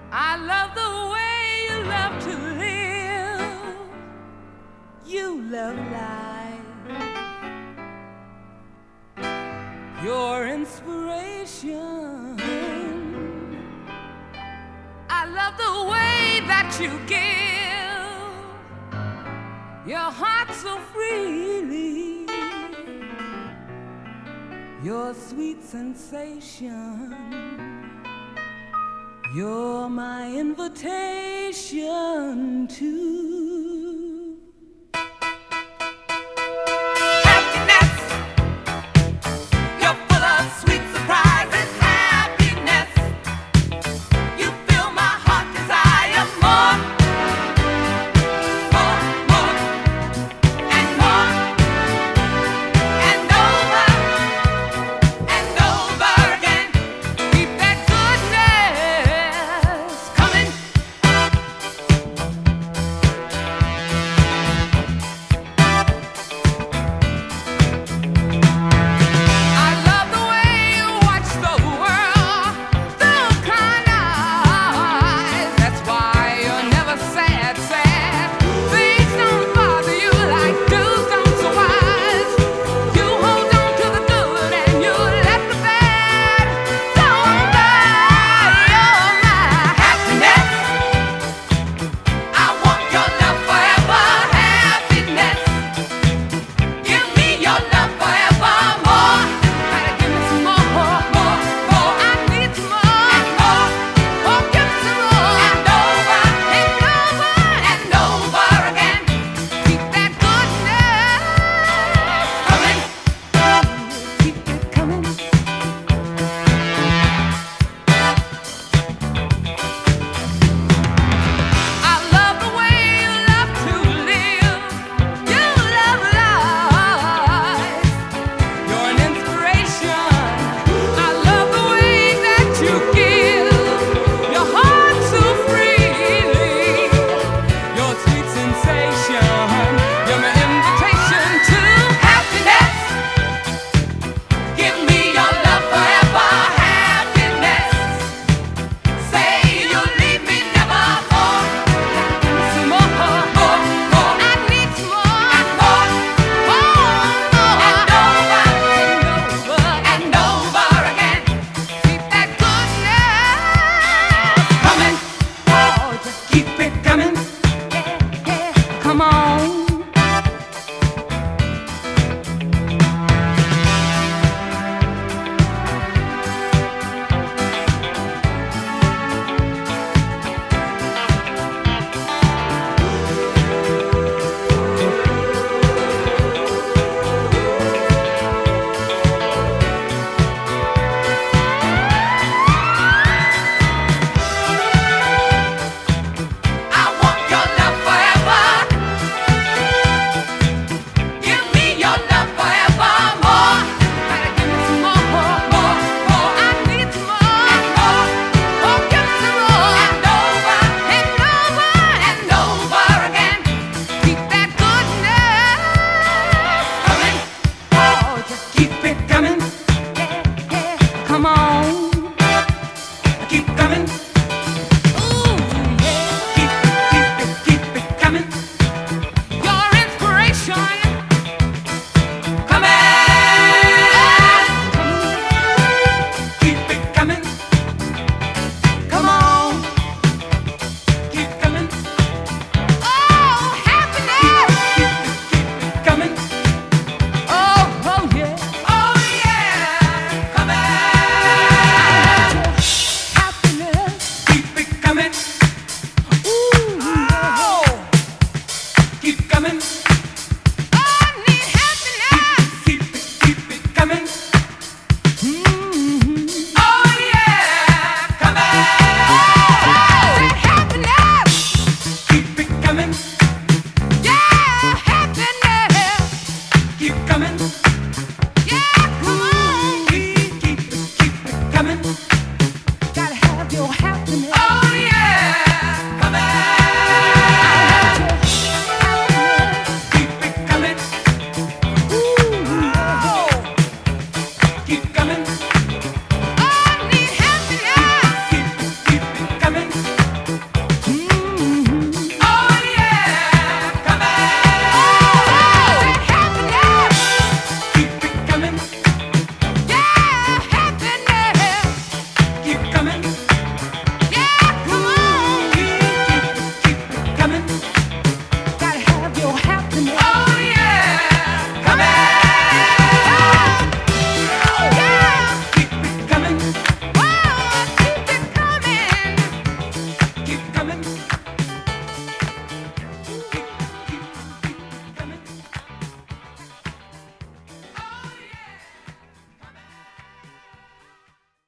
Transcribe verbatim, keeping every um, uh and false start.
I love the way you love to live. You love life. Your inspiration. I love the way that you give your heart so freely. Your sweet sensation. You're my invitation to happiness. You're full of sweet surprises, happiness. You fill my heart desire more, more, more, and more, and over, and over again. Keep that goodness coming. I love the way you watch the world through kind eyes. That's why you're never sad, sad. Things don't bother you like dudes don't so wise. You hold on to the good and you let the bad go on by. You're my happiness. I want your love forever, happiness. Give me your love forevermore. Gotta give me some more, more, more, more. I need some more and more. Oh, give me some more and over and over and over again. Keep that goodness coming. Keep it coming. I love the way you love to live. You love life. You're an inspiration. I love the way that you give your heart so freely. Your sweet sensation. You're my invitation to happiness. Give me your love forever, happiness. Say you'll leave me never more. Some more, more, more. I need some more and more, more, more. And over and over again. Keep that goodness coming. Oh, just keep it coming. Yeah, yeah. Come on. I want your love forever. Give me your love forevermore. Gotta give me some more, more, more, more. I need some more and more. Oh, give me some more and over and over and over again. Keep that goodness coming. Oh, just keep it coming. Yeah, yeah. Come on. Keep coming. Ooh, yeah. Keep it, keep it, keep it coming. Your inspiration coming. Keep it coming. Come on. Keep coming. Oh, happiness. Keep it, keep it coming. Oh, oh yeah. Oh yeah. Coming. Happiness. Keep it coming. Ooh, oh. Keep coming. Oh, I need happiness. Keep it, keep it coming. Mm-hmm. Oh yeah, coming. Say happiness. Keep it coming. Yeah, happiness. Keep coming. Yeah, come on. Keep, keep it, keep it coming. Gotta have your happiness.